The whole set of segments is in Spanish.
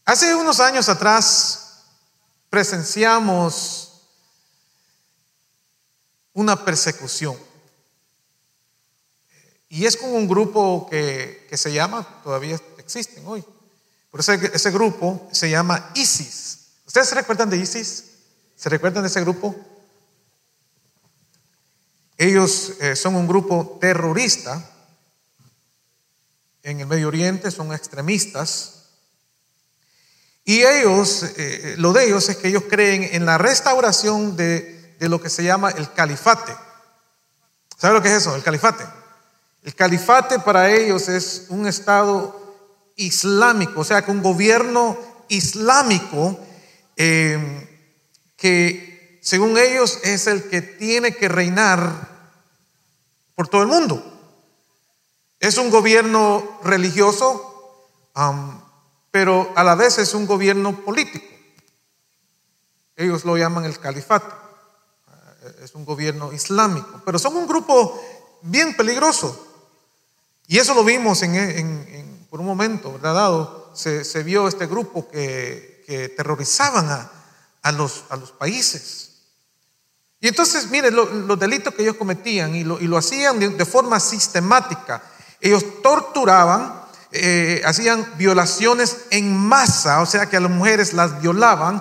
Hace unos años atrás presenciamos una persecución. Y es con un grupo que se llama, todavía existen hoy, por eso ese grupo se llama ISIS. ¿Ustedes se recuerdan de ISIS? ¿Se recuerdan de ese grupo? Ellos son un grupo terrorista en el Medio Oriente, son extremistas. Y ellos, lo de ellos es que ellos creen en la restauración de lo que se llama el califate. ¿Sabe lo que es eso? El califate. El califate para ellos es un estado islámico, o sea, que un gobierno islámico que según ellos es el que tiene que reinar por todo el mundo. Es un gobierno religioso, pero a la vez es un gobierno político. Ellos lo llaman el califato. Es un gobierno islámico, pero son un grupo bien peligroso. Y eso lo vimos por un momento, ¿verdad? Dado, se vio este grupo que terrorizaban a los países. Y entonces, miren, los delitos que ellos cometían y lo hacían de forma sistemática. Ellos torturaban, hacían violaciones en masa, o sea que a las mujeres las violaban,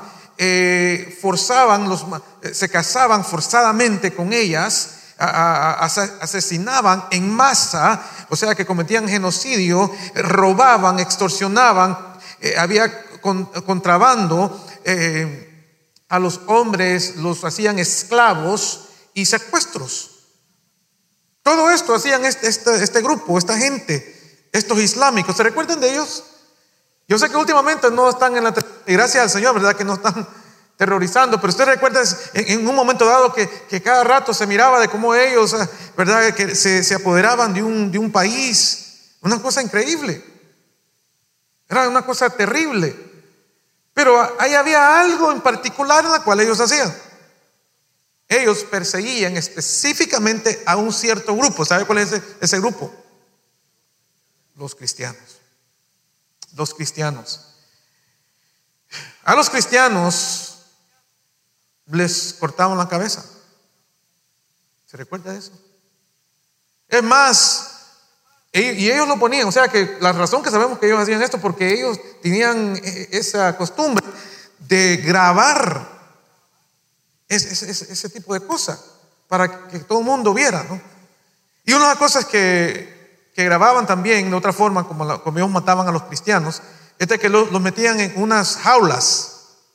se casaban forzadamente con ellas, asesinaban en masa, o sea que cometían genocidio, robaban, extorsionaban, había contrabando, a los hombres los hacían esclavos y secuestros. Todo esto hacían este grupo, esta gente, estos islámicos. ¿Se recuerdan de ellos? Yo sé que últimamente no están y gracias al Señor, ¿verdad? Que no están terrorizando, pero usted recuerda en un momento dado que cada rato se miraba de cómo ellos, ¿verdad? Que se apoderaban de un país. Una cosa increíble. Era una cosa terrible. Pero ahí había algo en particular en la cual ellos hacían. Ellos perseguían específicamente a un cierto grupo. ¿Sabe cuál es ese grupo? Los cristianos. Los cristianos. A los cristianos les cortaban la cabeza. ¿Se recuerda de eso? Es más, y ellos lo ponían, o sea que la razón que sabemos que ellos hacían esto, porque ellos tenían esa costumbre de grabar ese tipo de cosas para que todo el mundo viera, ¿no? Y una de las cosas que grababan también de otra forma, como ellos mataban a los cristianos, es de que los metían en unas jaulas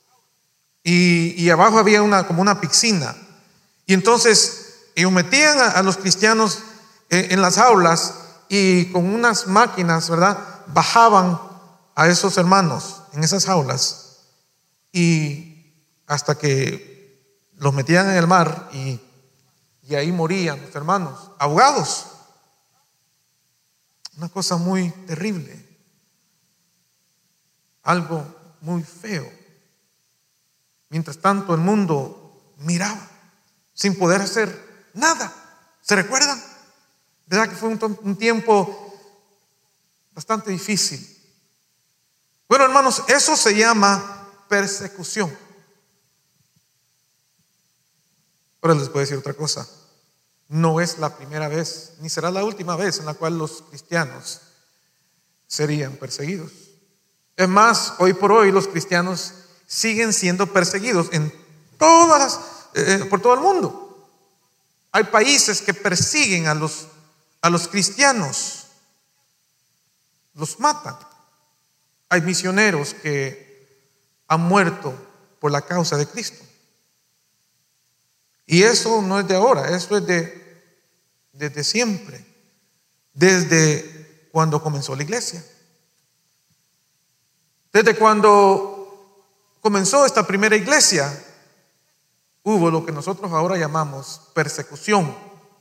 y abajo había como una piscina, y entonces ellos metían a los cristianos en las jaulas y con unas máquinas, ¿verdad? Bajaban a esos hermanos en esas jaulas y hasta que los metían en el mar y ahí morían los hermanos, ahogados. Una cosa muy terrible, algo muy feo. Mientras tanto el mundo miraba sin poder hacer nada. ¿Se recuerdan? ¿Verdad que fue un tiempo bastante difícil? Bueno, hermanos, eso se llama persecución. Ahora les voy a decir otra cosa. No es la primera vez, ni será la última vez en la cual los cristianos serían perseguidos. Es más, hoy por hoy los cristianos siguen siendo perseguidos por todo el mundo. Hay países que persiguen a los cristianos, los matan. Hay misioneros que han muerto por la causa de Cristo. Y eso no es de ahora, eso es desde siempre, desde cuando comenzó la iglesia. Desde cuando comenzó esta primera iglesia, hubo lo que nosotros ahora llamamos persecución.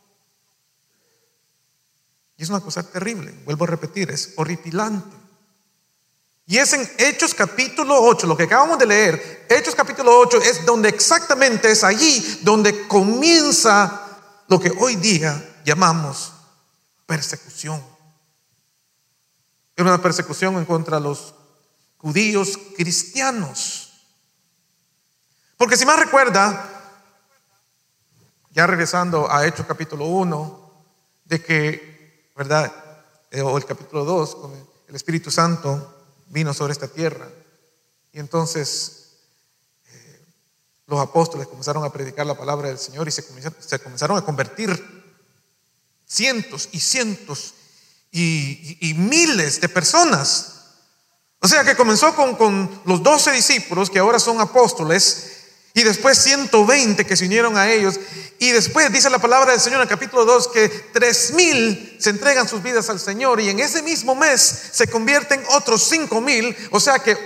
Y es una cosa terrible, vuelvo a repetir, es horripilante. Y es en Hechos capítulo 8, lo que acabamos de leer, Hechos capítulo 8 es donde exactamente es allí donde comienza lo que hoy día llamamos persecución. Era una persecución en contra de judíos cristianos. Porque si más recuerda, ya regresando a Hechos capítulo 1, de que, ¿verdad? O el capítulo 2, con el Espíritu Santo vino sobre esta tierra. Y entonces los apóstoles comenzaron a predicar la palabra del Señor y se comenzaron a convertir cientos y cientos y miles de personas. O sea que comenzó con los 12 discípulos que ahora son apóstoles, y después 120 que se unieron a ellos, y después dice la palabra del Señor en el capítulo 2 que 3,000 se entregan sus vidas al Señor, y en ese mismo mes se convierten otros 5,000, o sea que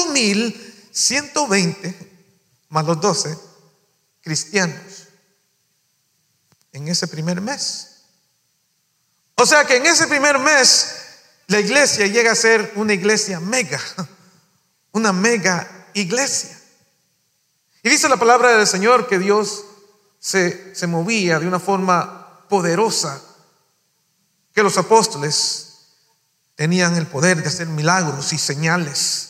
8,120 más los 12 cristianos en ese primer mes. O sea que en ese primer mes la iglesia llega a ser una iglesia mega, una mega iglesia. Y dice la palabra del Señor que Dios se movía de una forma poderosa, que los apóstoles tenían el poder de hacer milagros y señales.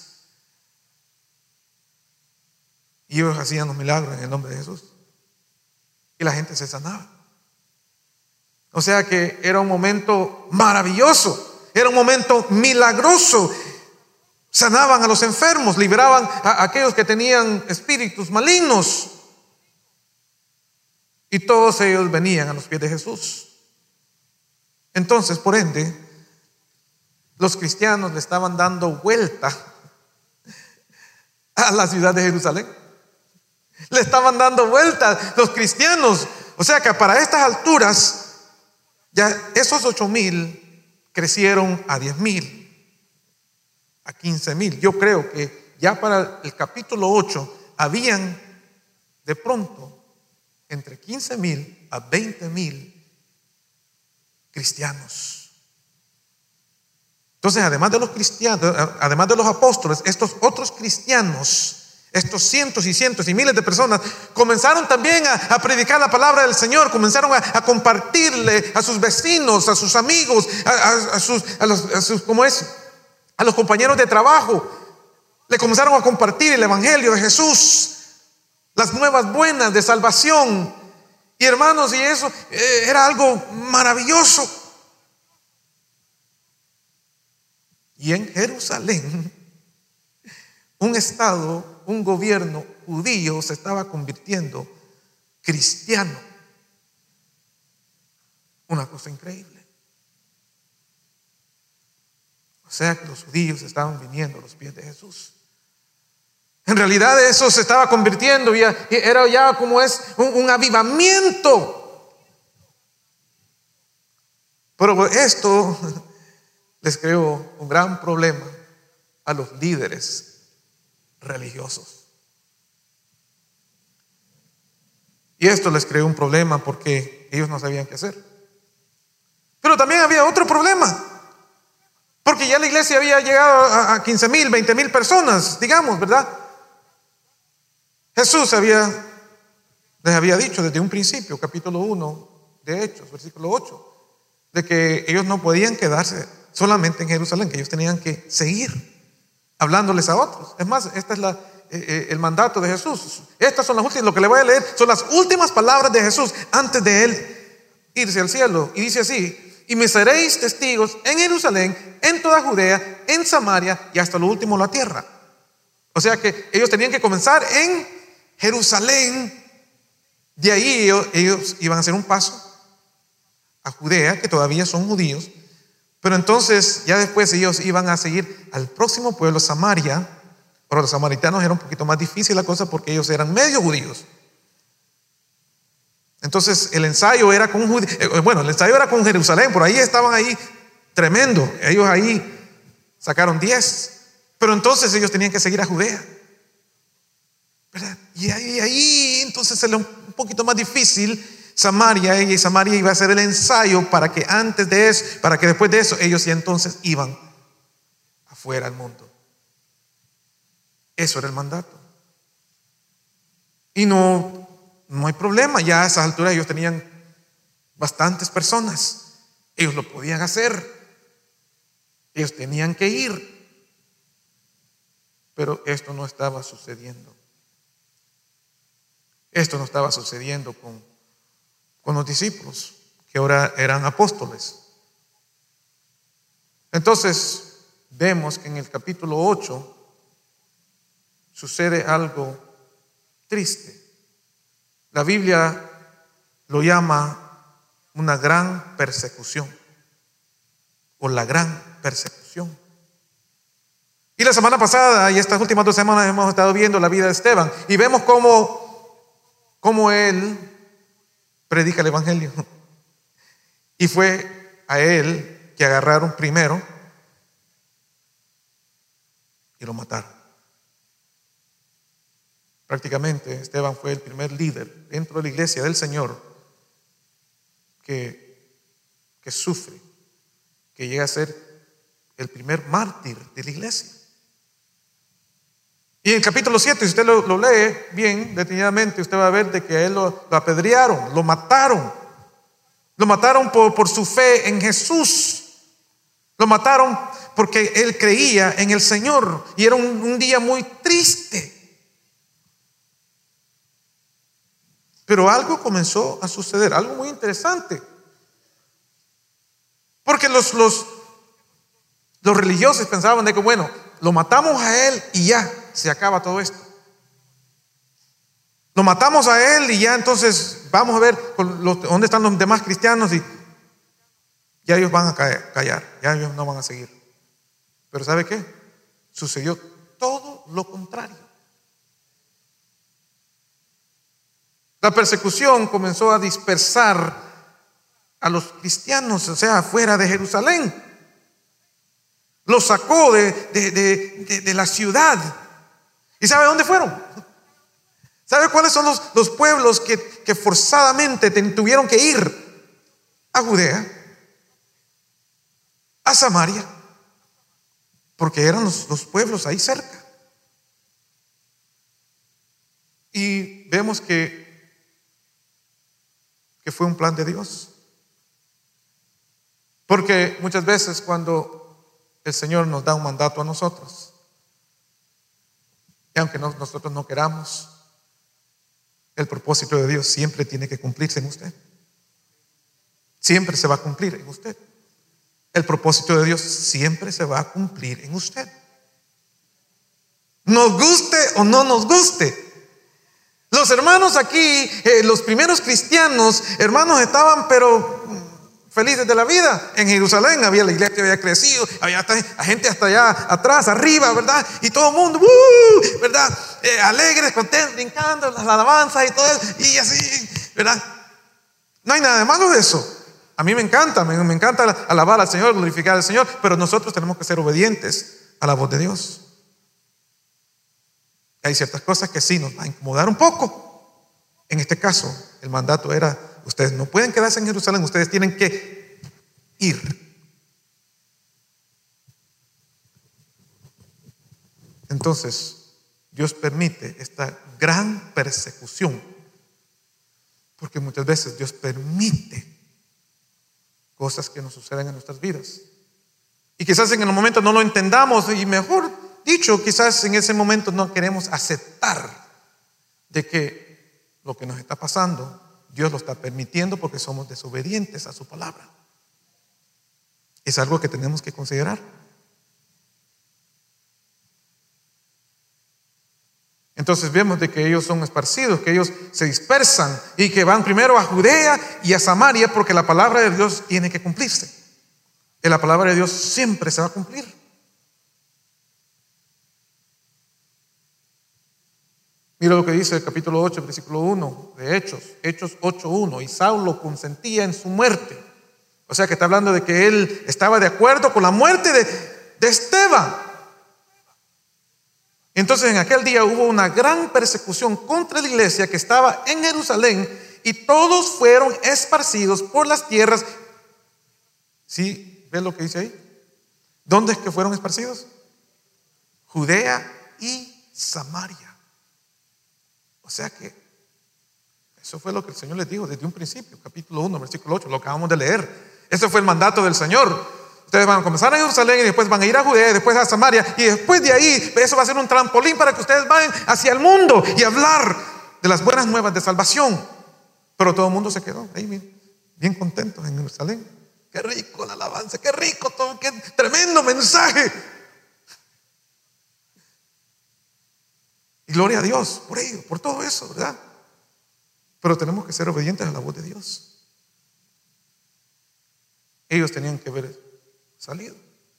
Y ellos hacían los milagros en el nombre de Jesús. Y la gente se sanaba. O sea que era un momento maravilloso, era un momento milagroso. Sanaban a los enfermos, liberaban a aquellos que tenían espíritus malignos. Y todos ellos venían a los pies de Jesús. Entonces, por ende, los cristianos le estaban dando vuelta a la ciudad de Jerusalén. Le estaban dando vuelta los cristianos. O sea que para estas alturas, ya esos 8,000 crecieron a 10,000, a 15,000. Yo creo que ya para el capítulo 8 habían de pronto entre 15,000 a 20,000 cristianos. Entonces, además de los cristianos, además de los apóstoles, estos otros cristianos, estos cientos y cientos y miles de personas comenzaron también a predicar la palabra del Señor, comenzaron a compartirle a sus vecinos, a sus amigos, a los compañeros de trabajo. Le comenzaron a compartir el evangelio de Jesús, las nuevas buenas de salvación. Y hermanos, y eso era algo maravilloso. Y en Jerusalén, un estado, un gobierno judío se estaba convirtiendo cristiano. Una cosa increíble. O sea que los judíos estaban viniendo a los pies de Jesús. En realidad eso se estaba convirtiendo, era ya como es un avivamiento. Pero esto les creó un gran problema a los líderes religiosos. Y esto les creó un problema porque ellos no sabían qué hacer. Pero también había otro problema, porque ya la iglesia había llegado a 15,000, 20,000 personas, digamos, ¿verdad? Jesús les había dicho desde un principio, capítulo 1 de Hechos, versículo 8, de que ellos no podían quedarse solamente en Jerusalén, que ellos tenían que seguir hablándoles a otros. Es más, este es el mandato de Jesús. Estas son las últimas, lo que le voy a leer son las últimas palabras de Jesús antes de él irse al cielo. Y dice así: y me seréis testigos en Jerusalén, en toda Judea, en Samaria y hasta lo último la tierra. O sea que ellos tenían que comenzar en Jerusalén. De ahí ellos iban a hacer un paso a Judea, que todavía son judíos. Pero entonces ya después ellos iban a seguir al próximo pueblo, Samaria. Para los samaritanos era un poquito más difícil la cosa porque ellos eran medio judíos. Entonces el ensayo era con Jerusalén. Por ahí estaban ahí tremendo. Ellos ahí sacaron 10. Pero entonces ellos tenían que seguir a Judea, ¿verdad? Y ahí entonces se le un poquito más difícil Samaria, y Samaria iba a ser el ensayo para que antes de eso, para que después de eso ellos ya entonces iban afuera al mundo. Eso era el mandato. Y no hay problema, ya a esas alturas ellos tenían bastantes personas, ellos lo podían hacer, ellos tenían que ir. Pero esto no estaba sucediendo. Esto no estaba sucediendo con los discípulos, que ahora eran apóstoles. Entonces, vemos que en el capítulo 8 sucede algo triste. La Biblia lo llama una gran persecución, o la gran persecución. Y la semana pasada y estas últimas 2 semanas hemos estado viendo la vida de Esteban y vemos cómo él predica el evangelio. Y fue a él que agarraron primero y lo mataron. Prácticamente Esteban fue el primer líder dentro de la iglesia del Señor que sufre, que llega a ser el primer mártir de la iglesia. Y en el capítulo 7, si usted lo lee bien detenidamente, usted va a ver de que a él lo apedrearon, lo mataron. Lo mataron por su fe en Jesús. Lo mataron porque él creía en el Señor. Y era un día muy triste. Pero algo comenzó a suceder, algo muy interesante. Porque los religiosos pensaban de que, bueno, lo matamos a él y ya se acaba todo esto. Lo matamos a él y ya entonces vamos a ver dónde están los demás cristianos y ya ellos van a callar, ya ellos no van a seguir. Pero ¿sabe qué? Sucedió todo lo contrario. La persecución comenzó a dispersar a los cristianos, o sea, fuera de Jerusalén. Los sacó de la ciudad. ¿Y sabe dónde fueron? ¿Sabe cuáles son los pueblos que forzadamente tuvieron que ir? A Judea, a Samaria, porque eran los pueblos ahí cerca. Y vemos que fue un plan de Dios. Porque muchas veces cuando el Señor nos da un mandato a nosotros, y aunque nosotros no queramos, el propósito de Dios siempre tiene que cumplirse en usted. Siempre se va a cumplir en usted. El propósito de Dios siempre se va a cumplir en usted. Nos guste o no nos guste. Los hermanos aquí, los primeros cristianos, hermanos, estaban pero felices de la vida. En Jerusalén había la iglesia, había crecido, había gente hasta allá atrás, arriba, ¿verdad? Y todo el mundo, ¿verdad? Alegres, contentos, brincando, las alabanzas y todo eso, y así, ¿verdad? No hay nada de malo de eso. A mí me encanta alabar al Señor, glorificar al Señor, pero nosotros tenemos que ser obedientes a la voz de Dios. Hay ciertas cosas que sí nos va a incomodar un poco. En este caso, el mandato era: ustedes no pueden quedarse en Jerusalén, ustedes tienen que ir. Entonces, Dios permite esta gran persecución, porque muchas veces Dios permite cosas que nos suceden en nuestras vidas. Y quizás en el momento no lo entendamos, y mejor dicho, quizás en ese momento no queremos aceptar de que lo que nos está pasando Dios lo está permitiendo porque somos desobedientes a su palabra. Es algo que tenemos que considerar. Entonces vemos de que ellos son esparcidos, que ellos se dispersan y que van primero a Judea y a Samaria, porque la palabra de Dios tiene que cumplirse. Y la palabra de Dios siempre se va a cumplir. Mira lo que dice el capítulo 8, versículo 1 de Hechos 8:1. Y Saulo consentía en su muerte. O sea que está hablando de que él estaba de acuerdo con la muerte de Esteban. Entonces en aquel día hubo una gran persecución contra la iglesia que estaba en Jerusalén, y todos fueron esparcidos por las tierras. ¿Sí? ¿Ves lo que dice ahí? ¿Dónde es que fueron esparcidos? Judea y Samaria. O sea que eso fue lo que el Señor les dijo desde un principio, capítulo 1, versículo 8, lo acabamos de leer. Ese fue el mandato del Señor. Ustedes van a comenzar en Jerusalén y después van a ir a Judea y después a Samaria, y después de ahí eso va a ser un trampolín para que ustedes vayan hacia el mundo y hablar de las buenas nuevas de salvación. Pero todo el mundo se quedó ahí bien contentos en Jerusalén. Qué rico la alabanza, qué rico todo, qué tremendo mensaje. Y gloria a Dios por ello, por todo eso, ¿verdad? Pero tenemos que ser obedientes a la voz de Dios. Ellos tenían que haber salido.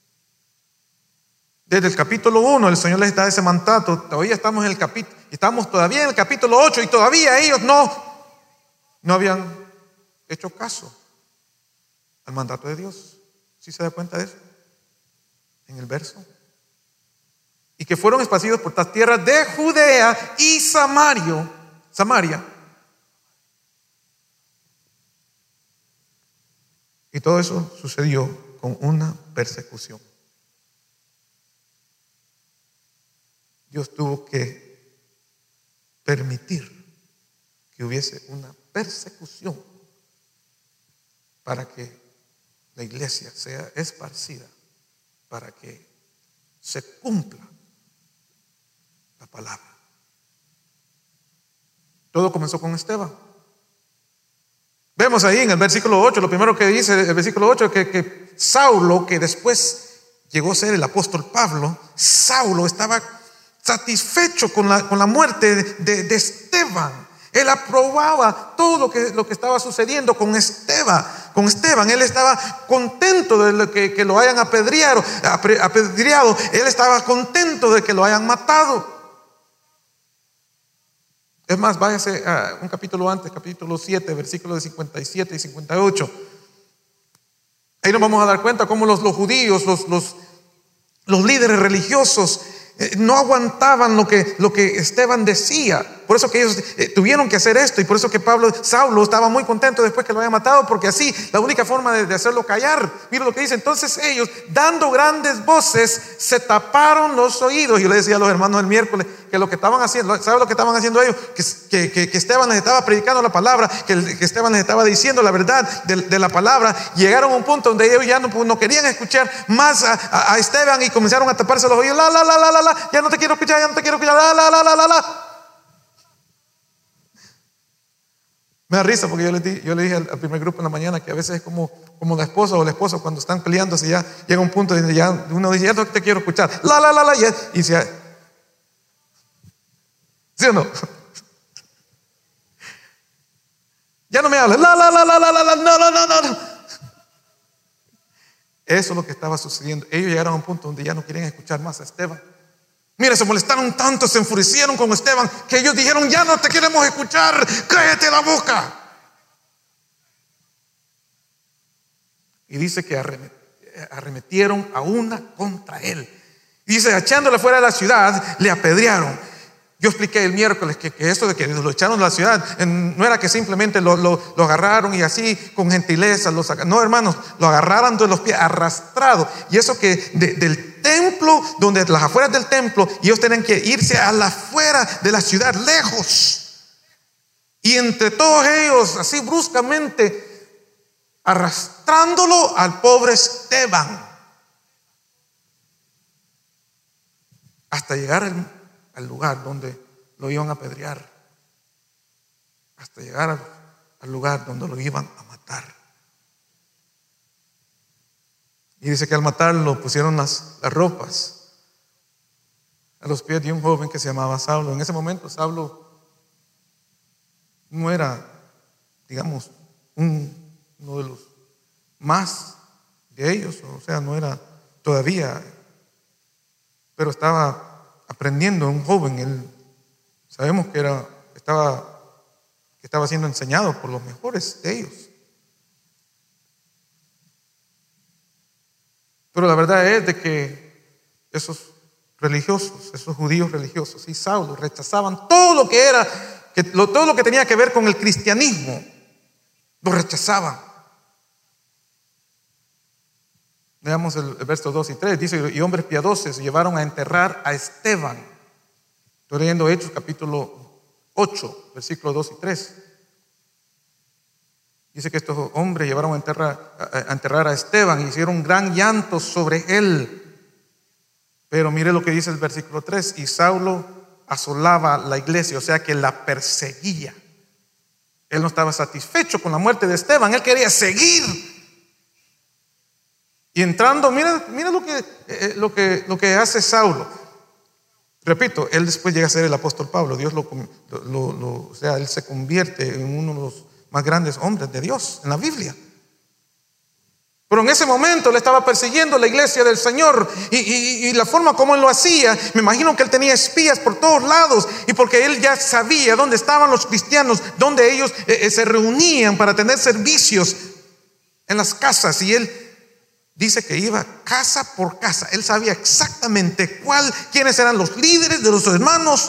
Desde el capítulo 1 el Señor les da ese mandato. Todavía estamos todavía en el capítulo 8 y todavía ellos no habían hecho caso al mandato de Dios. ¿Sí se da cuenta de eso? En el verso. Y que fueron esparcidos por las tierras de Judea y Samaria. Y todo eso sucedió con una persecución. Dios tuvo que permitir que hubiese una persecución para que la iglesia sea esparcida, para que se cumpla la palabra. Todo comenzó con Esteban. Vemos ahí en el versículo 8, lo primero que dice el versículo 8, que Saulo, que después llegó a ser el apóstol Pablo, Saulo estaba satisfecho con la muerte de Esteban. Él aprobaba todo lo que estaba sucediendo con Esteban. Él estaba contento de que lo hayan apedreado. Él estaba contento de que lo hayan matado. Es más, váyase a un capítulo antes, capítulo 7, versículos de 57 y 58. Ahí nos vamos a dar cuenta cómo los judíos, los líderes religiosos no aguantaban lo que Esteban decía. Por eso que ellos tuvieron que hacer esto, y por eso que Saulo estaba muy contento después que lo había matado, porque así la única forma de hacerlo callar. Mira lo que dice: entonces ellos, dando grandes voces, se taparon los oídos. Yo le decía a los hermanos el miércoles que lo que estaban haciendo, ¿sabe lo que estaban haciendo ellos? Que Esteban les estaba predicando la palabra, que Esteban les estaba diciendo la verdad de la palabra. Llegaron a un punto donde ellos ya no querían escuchar más a Esteban, y comenzaron a taparse los oídos. Ya no te quiero escuchar, ya no te quiero escuchar. Me da risa porque yo le dije al primer grupo en la mañana que a veces es como la esposa o el esposo cuando están peleándose, ya llega un punto donde ya uno dice: ya no te quiero escuchar, y dice: ¿sí o no? Ya no me hables, no. Eso es lo que estaba sucediendo. Ellos llegaron a un punto donde ya no querían escuchar más a Esteban. Mira, se molestaron tanto, se enfurecieron con Esteban, que ellos dijeron: ya no te queremos escuchar, cállate la boca. Y dice que arremetieron a una contra él. Dice, echándole fuera de la ciudad, le apedrearon. Yo expliqué el miércoles que eso de que lo echaron de la ciudad no era que simplemente lo agarraron y así con gentileza lo sacaron. No, hermanos, lo agarraron de los pies, arrastrado. Y eso que del templo, donde las afueras del templo, y ellos tenían que irse a la afuera de la ciudad, lejos. Y entre todos ellos, así bruscamente, arrastrándolo al pobre Esteban, hasta llegar al lugar donde lo iban a apedrear, hasta llegar al lugar donde lo iban a matar. Y dice que al matarlo pusieron las ropas a los pies de un joven que se llamaba Saulo. En ese momento Saulo no era, digamos, uno de los más de ellos, o sea, no era todavía, pero estaba aprendiendo, un joven. Él, sabemos que estaba siendo enseñado por los mejores de ellos. Pero la verdad es de que esos religiosos, esos judíos religiosos y Saulo rechazaban todo lo que era, todo lo que tenía que ver con el cristianismo, lo rechazaban. Veamos el verso 2 y 3, dice: y hombres piadosos llevaron a enterrar a Esteban. Estoy leyendo Hechos capítulo 8, versículos 2 y 3. Dice que estos hombres llevaron a enterrar a Esteban y hicieron un gran llanto sobre él. Pero mire lo que dice el versículo 3: y Saulo asolaba la iglesia, o sea que la perseguía. Él no estaba satisfecho con la muerte de Esteban, él quería seguir. Y entrando, mira lo que hace Saulo. Repito, él después llega a ser el apóstol Pablo. Dios o sea, él se convierte en uno de los más grandes hombres de Dios en la Biblia. Pero en ese momento él estaba persiguiendo la iglesia del Señor, y la forma como él lo hacía, me imagino que él tenía espías por todos lados, y porque él ya sabía dónde estaban los cristianos, dónde ellos se reunían para tener servicios en las casas, y él dice que iba casa por casa. Él sabía exactamente quiénes eran los líderes de los hermanos,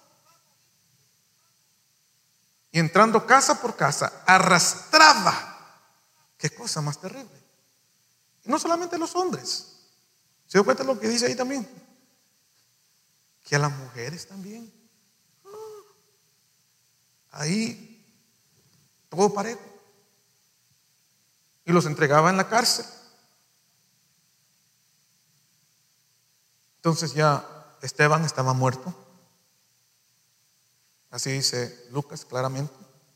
y entrando casa por casa arrastraba. Qué cosa más terrible. Y no solamente los hombres, ¿se dio cuenta lo que dice ahí también? Que a las mujeres también. Ahí todo parejo. Y los entregaba en la cárcel. Entonces ya Esteban estaba muerto. Así dice Lucas claramente.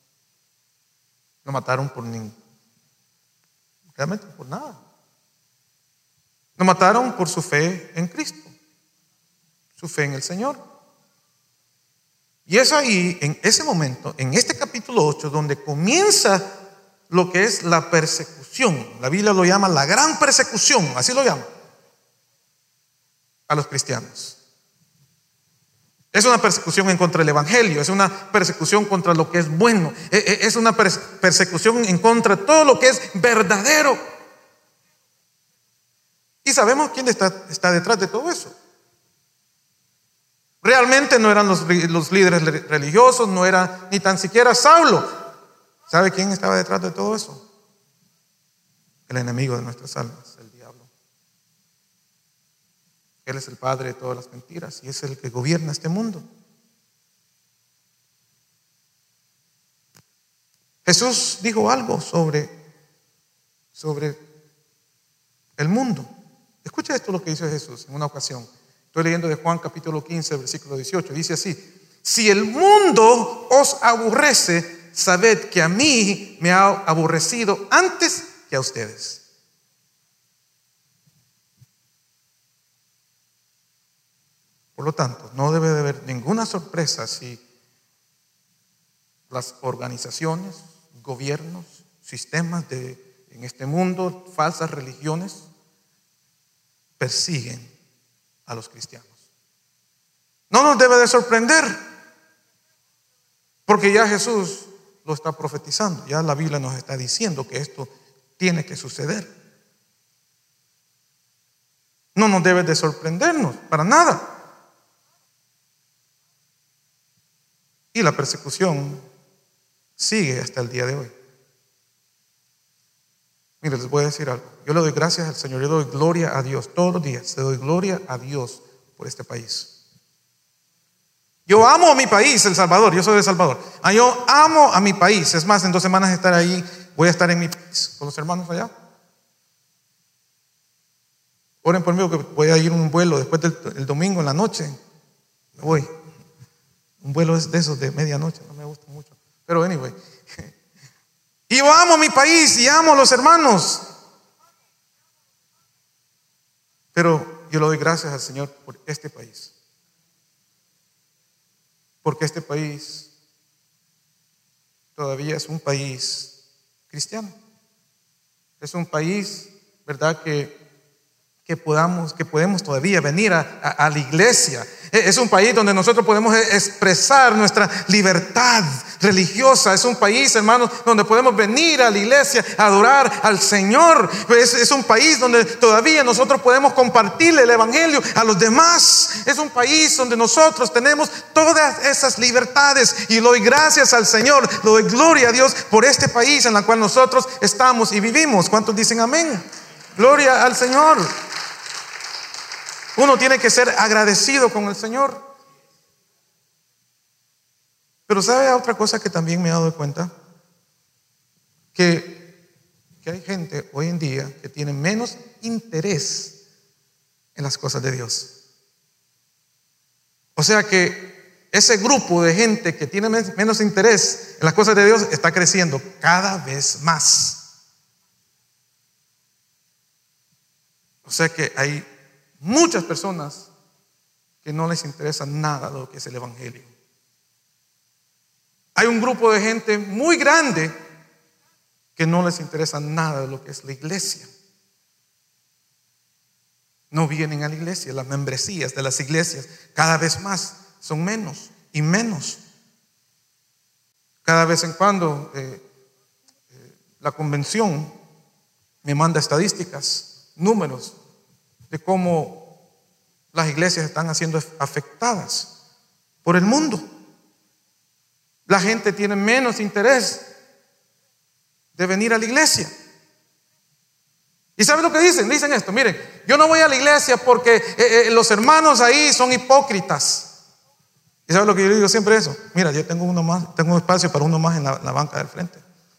Lo mataron realmente por nada. Lo mataron por su fe en Cristo, su fe en el Señor. Y es ahí, en ese momento, en este capítulo 8, donde comienza lo que es la persecución. La Biblia lo llama la gran persecución, así lo llama, a los cristianos. Es una persecución en contra del evangelio, es una persecución contra lo que es bueno, es una persecución en contra de todo lo que es verdadero. Y sabemos quién está detrás de todo eso. Realmente no eran los líderes religiosos, no era ni tan siquiera Saulo. ¿Sabe quién estaba detrás de todo eso? El enemigo de nuestras almas, el diablo. Él es el padre de todas las mentiras y es el que gobierna este mundo. Jesús dijo algo sobre el mundo. Escucha esto, lo que dice Jesús en una ocasión. Estoy leyendo de Juan capítulo 15, versículo 18. Dice así: si el mundo os aborrece, sabed que a mí me ha aborrecido antes que a ustedes. Por lo tanto, no debe de haber ninguna sorpresa si las organizaciones, gobiernos, sistemas en este mundo, falsas religiones, persiguen a los cristianos. No nos debe de sorprender, porque ya Jesús lo está profetizando. Ya la Biblia nos está diciendo que esto tiene que suceder. No nos debe de sorprendernos para nada. Y la persecución sigue hasta el día de hoy. Mire, les voy a decir algo. Yo le doy gracias al Señor, yo le doy gloria a Dios todos los días. Le doy gloria a Dios por este país. Yo amo a mi país, El Salvador. Yo soy de El Salvador. Yo amo a mi país. Es más, en 2 semanas estar ahí. Voy a estar en mi país con los hermanos allá. Oren por mí, que voy a ir a un vuelo después del domingo en la noche. Me voy. Un vuelo de esos de medianoche. No me gusta mucho. Pero anyway. Y yo amo a mi país y amo a los hermanos. Pero yo le doy gracias al Señor por este país. Porque este país todavía es un país cristiano. Es un país, ¿verdad?, que podemos todavía venir a la iglesia. Es un país donde nosotros podemos expresar nuestra libertad religiosa. Es un país, hermanos, donde podemos venir a la iglesia a adorar al Señor. Es un país donde todavía nosotros podemos compartirle el evangelio a los demás. Es un país donde nosotros tenemos todas esas libertades, y le doy gracias al Señor, le doy gloria a Dios por este país en el cual nosotros estamos y vivimos. ¿Cuántos dicen amén? Gloria al Señor. Uno tiene que ser agradecido con el Señor. Pero ¿sabe otra cosa que también me he dado cuenta? que hay gente hoy en día que tiene menos interés en las cosas de Dios. O sea que ese grupo de gente que tiene menos interés en las cosas de Dios está creciendo cada vez más. O sea que hay muchas personas que no les interesa nada de lo que es el evangelio. Hay un grupo de gente muy grande que no les interesa nada de lo que es la iglesia. No vienen a la iglesia. Las membresías de las iglesias cada vez más son menos y menos. Cada vez en cuando la convención me manda estadísticas, números de cómo las iglesias están siendo afectadas por el mundo. La gente tiene menos interés de venir a la iglesia. ¿Y saben lo que dicen? Dicen esto: miren, yo no voy a la iglesia porque los hermanos ahí son hipócritas. ¿Y saben lo que yo digo siempre eso? Mira, yo tengo uno más, tengo un espacio para uno más en la banca del frente.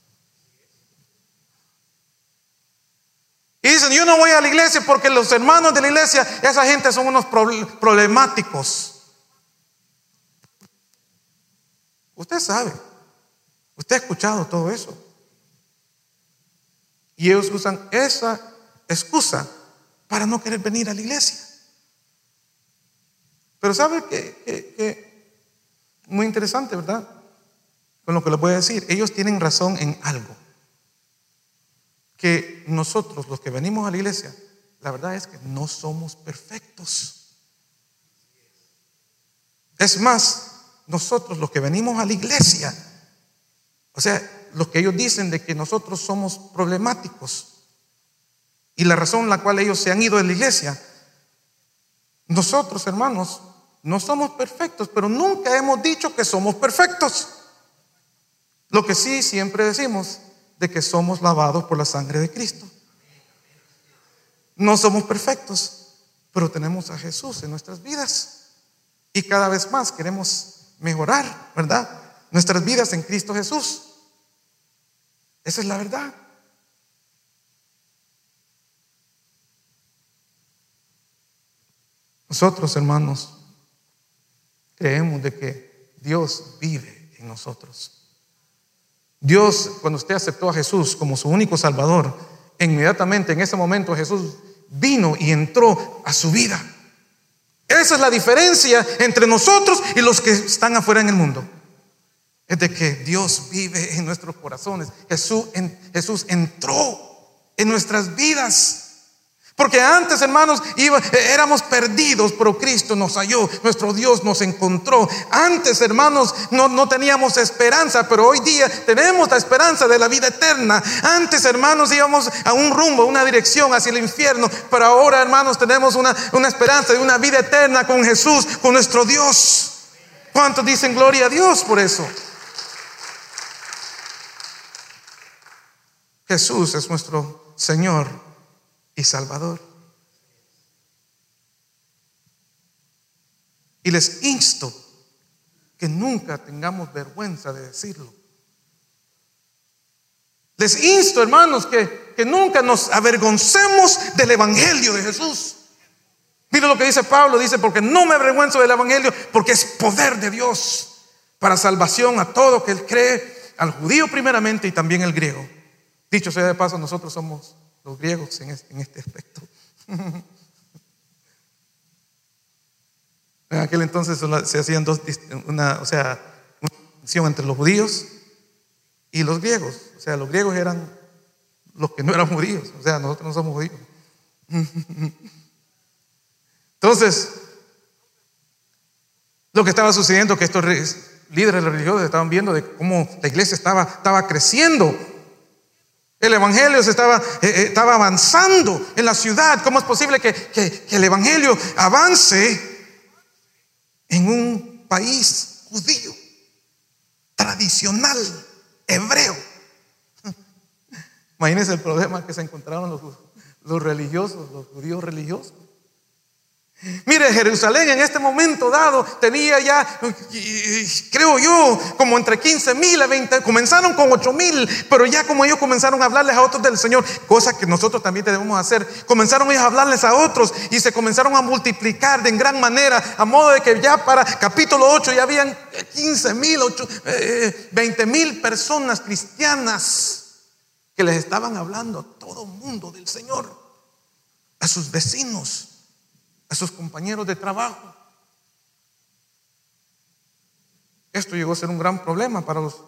Y dicen, yo no voy a la iglesia porque los hermanos de la iglesia, esa gente son unos problemáticos. Usted sabe, usted ha escuchado todo eso. Y ellos usan esa excusa para no querer venir a la iglesia. Pero ¿sabe que muy interesante, ¿verdad? Con lo que les voy a decir, ellos tienen razón en algo. Que nosotros, los que venimos a la iglesia, la verdad es que no somos perfectos. Es más, nosotros los que venimos a la iglesia, o sea, los que ellos dicen de que nosotros somos problemáticos y la razón la cual ellos se han ido de la iglesia, nosotros, hermanos, no somos perfectos, pero nunca hemos dicho que somos perfectos. Lo que sí siempre decimos de que somos lavados por la sangre de Cristo. No somos perfectos, pero tenemos a Jesús en nuestras vidas y cada vez más queremos mejorar, ¿verdad? Nuestras vidas en Cristo Jesús. Esa es la verdad. Nosotros, hermanos, creemos de que Dios vive en nosotros. Dios, cuando usted aceptó a Jesús como su único Salvador, inmediatamente en ese momento Jesús vino y entró a su vida. Esa es la diferencia entre nosotros y los que están afuera en el mundo. Es de que Dios vive en nuestros corazones. Jesús entró en nuestras vidas. Porque antes, hermanos, éramos perdidos, pero Cristo nos halló, nuestro Dios nos encontró. Antes, hermanos, no teníamos esperanza, pero hoy día tenemos la esperanza de la vida eterna. Antes, hermanos, íbamos a un rumbo, una dirección hacia el infierno, pero ahora, hermanos, tenemos una esperanza de una vida eterna con Jesús, con nuestro Dios. ¿Cuántos dicen gloria a Dios por eso? Jesús es nuestro Señor y Salvador. Y les insto que nunca tengamos vergüenza de decirlo. Les insto, hermanos, que nunca nos avergoncemos del evangelio de Jesús. Mira lo que dice Pablo, dice: porque no me avergüenzo del evangelio, porque es poder de Dios para salvación a todo que él cree, al judío primeramente y también al griego. Dicho sea de paso, nosotros somos los griegos en este aspecto. En aquel entonces se hacían una distinción entre los judíos y los griegos. O sea, los griegos eran los que no eran judíos. O sea, nosotros no somos judíos. Entonces, lo que estaba sucediendo es que estos líderes religiosos estaban viendo de cómo la iglesia estaba creciendo. El evangelio estaba avanzando en la ciudad. ¿Cómo es posible que el evangelio avance en un país judío, tradicional, hebreo? Imagínense el problema que se encontraron los religiosos, los judíos religiosos. Mire, Jerusalén en este momento dado tenía ya, creo yo, como entre 15,000 a 20, comenzaron con 8,000, pero ya como ellos comenzaron a hablarles a otros del Señor, cosa que nosotros también debemos hacer, comenzaron ellos a hablarles a otros y se comenzaron a multiplicar de en gran manera, a modo de que ya para capítulo 8 ya habían 15,000, 20,000 personas cristianas que les estaban hablando a todo mundo del Señor, a sus vecinos, a sus compañeros de trabajo. Esto llegó a ser un gran problema para los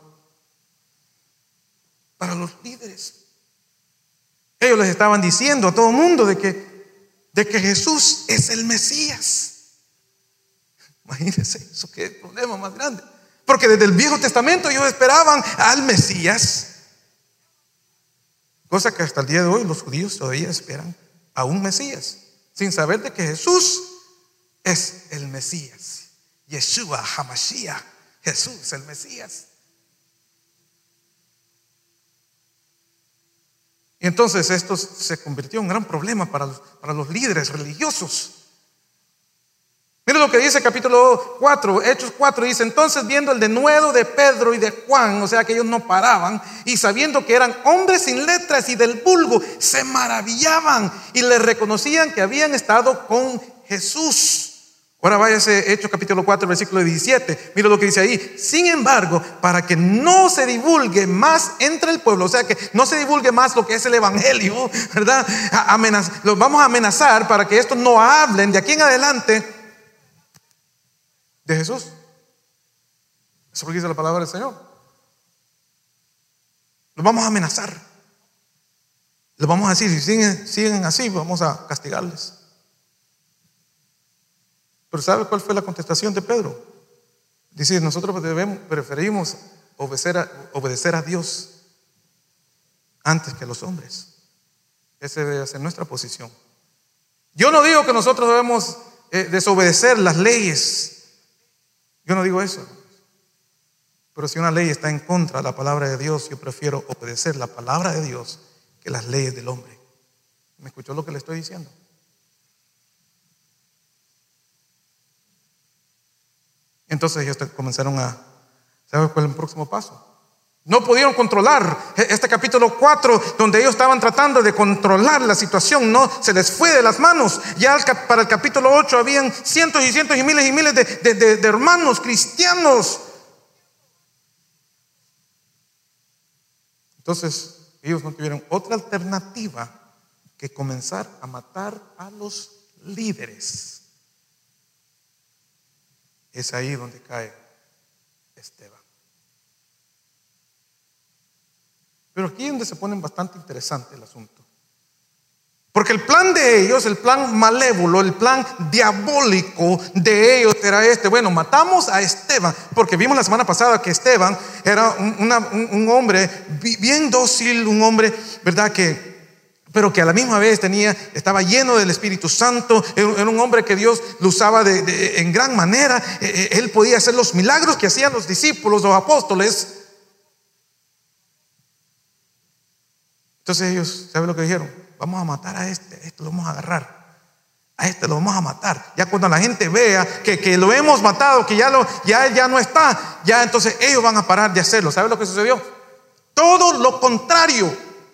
líderes. Ellos les estaban diciendo a todo el mundo de que Jesús es el Mesías. Imagínense eso, qué problema más grande. Porque desde el Viejo Testamento ellos esperaban al Mesías, cosa que hasta el día de hoy los judíos todavía esperan a un Mesías, sin saber de que Jesús es el Mesías. Yeshua HaMashiach, Jesús el Mesías. Y entonces esto se convirtió en un gran problema para los líderes religiosos. Mira lo que dice capítulo 4, Hechos 4, dice: entonces viendo el denuedo de Pedro y de Juan, o sea que ellos no paraban, y sabiendo que eran hombres sin letras y del vulgo, se maravillaban y les reconocían que habían estado con Jesús. Ahora váyase Hechos capítulo 4, versículo 17. Mira lo que dice ahí: sin embargo, para que no se divulgue más entre el pueblo, o sea que no se divulgue más lo que es el evangelio, ¿verdad? Los vamos a amenazar para que estos no hablen de aquí en adelante de Jesús. Eso es lo que dice la palabra del Señor. Los vamos a amenazar. Les vamos a decir: si siguen así, vamos a castigarles. Pero ¿sabe cuál fue la contestación de Pedro? Dice: nosotros preferimos obedecer a Dios antes que a los hombres. Esa debe ser nuestra posición. Yo no digo que nosotros debemos desobedecer las leyes. Yo no digo eso. Pero si una ley está en contra de la palabra de Dios, yo prefiero obedecer la palabra de Dios que las leyes del hombre. ¿Me escuchó lo que le estoy diciendo? Entonces ellos comenzaron ¿sabe cuál es el próximo paso? No pudieron controlar este capítulo 4, donde ellos estaban tratando de controlar la situación, no se les fue de las manos. Ya para el capítulo 8 habían cientos y cientos y miles de hermanos cristianos. Entonces ellos no tuvieron otra alternativa que comenzar a matar a los líderes. Es ahí donde cae Esteban. Pero aquí es donde se pone bastante interesante el asunto. Porque el plan de ellos, el plan malévolo, el plan diabólico de ellos era bueno, matamos a Esteban. Porque vimos la semana pasada que Esteban era un hombre bien dócil, un hombre, ¿verdad? Pero que a la misma vez estaba lleno del Espíritu Santo. Era un hombre que Dios lo usaba en gran manera. Él podía hacer los milagros que hacían los discípulos, los apóstoles. Entonces ellos, ¿saben lo que dijeron? Vamos a matar a este lo vamos a agarrar, a este lo vamos a matar. Ya cuando la gente vea que lo hemos matado, que ya no está, ya entonces ellos van a parar de hacerlo. ¿Saben lo que sucedió? Todo lo contrario.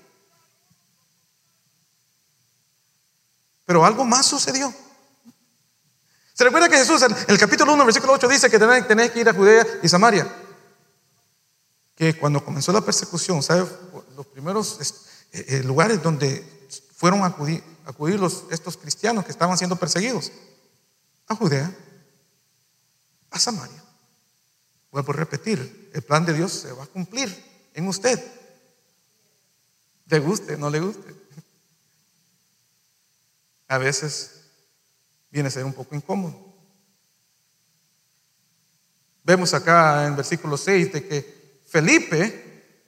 Pero algo más sucedió. ¿Se recuerda que Jesús en el capítulo 1, versículo 8 dice que tenés que ir a Judea y Samaria? Que cuando comenzó la persecución, ¿sabe? Los primeros lugares donde fueron a acudir estos cristianos que estaban siendo perseguidos: a Judea, a Samaria. Vuelvo a repetir, el plan de Dios se va a cumplir en usted, le guste o no le guste. A veces viene a ser un poco incómodo. Vemos acá en versículo 6 de que Felipe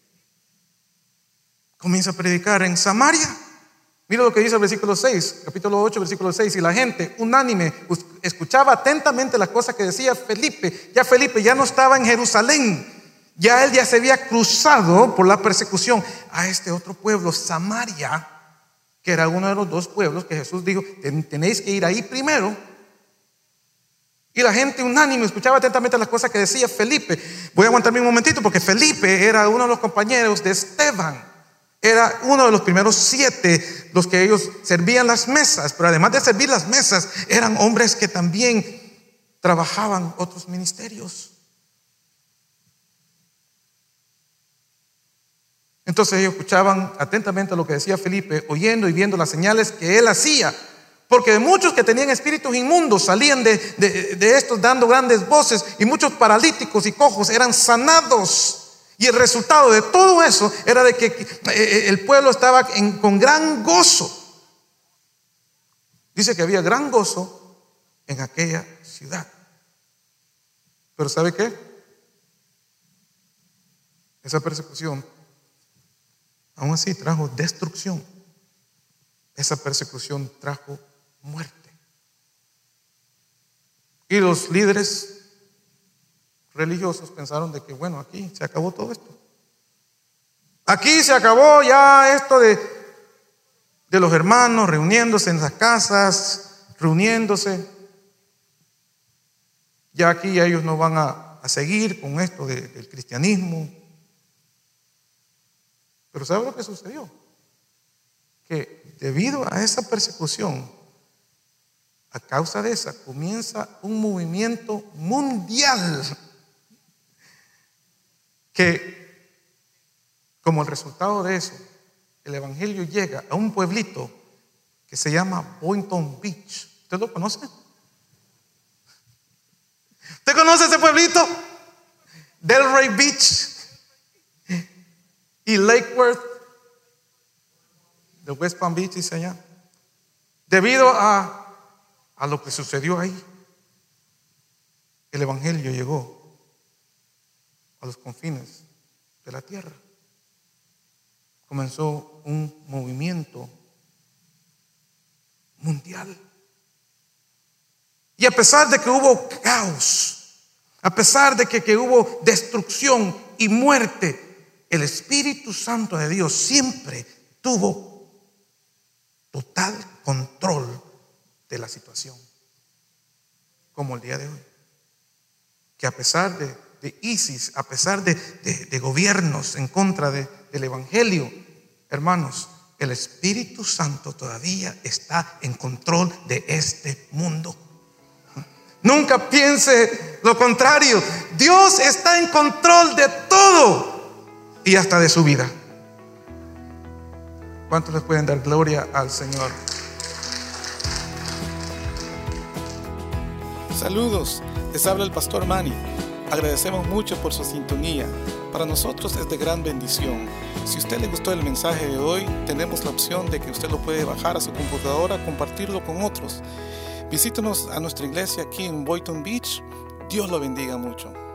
comienza a predicar en Samaria. Mira lo que dice el versículo 6, capítulo 8, versículo 6. Y la gente unánime escuchaba atentamente las cosas que decía Felipe. Ya Felipe ya no estaba en Jerusalén. Ya él ya se había cruzado por la persecución a este otro pueblo, Samaria, que era uno de los dos pueblos que Jesús dijo: tenéis que ir ahí primero Y la gente unánime escuchaba atentamente las cosas que decía Felipe. Voy a aguantarme un momentito porque Felipe era uno de los compañeros de Esteban. Era uno de los primeros 7 los que ellos servían las mesas. Pero además de servir las mesas, eran hombres que también trabajaban otros ministerios. Entonces ellos escuchaban atentamente lo que decía Felipe, oyendo y viendo las señales que él hacía. Porque muchos que tenían espíritus inmundos salían de estos dando grandes voces, y muchos paralíticos y cojos eran sanados. Y el resultado de todo eso era de que el pueblo estaba con gran gozo. Dice que había gran gozo en aquella ciudad. Pero ¿sabe qué? Esa persecución aún así trajo destrucción. Esa persecución trajo muerte. Y los líderes religiosos pensaron de que bueno, aquí se acabó todo esto. Aquí se acabó ya esto de los hermanos reuniéndose en las casas, reuniéndose. Ya aquí ellos no van a seguir con esto del cristianismo. Pero ¿sabe lo que sucedió? Que debido a esa persecución, a causa de esa, comienza un movimiento mundial que, como el resultado de eso, el evangelio llega a un pueblito que se llama Boynton Beach. ¿Usted lo conoce? ¿Usted conoce ese pueblito? Delray Beach y Lake Worth de West Palm Beach, dice allá. Debido a lo que sucedió ahí, el evangelio llegó a los confines de la tierra. Comenzó un movimiento mundial. Y a pesar de que hubo caos, a pesar de que hubo destrucción y muerte, el Espíritu Santo de Dios siempre tuvo total control de la situación. Como el día de hoy, que a pesar de ISIS, a pesar de gobiernos en contra del evangelio, hermanos, el Espíritu Santo todavía está en control de este mundo. Nunca piense lo contrario. Dios está en control de todo y hasta de su vida. ¿Cuántos les pueden dar gloria al Señor? Saludos, les habla el pastor Manny. Agradecemos mucho por su sintonía. Para nosotros es de gran bendición. Si a usted le gustó el mensaje de hoy, tenemos la opción de que usted lo puede bajar a su computadora, compartirlo con otros. Visítenos a nuestra iglesia aquí en Boynton Beach. Dios lo bendiga mucho.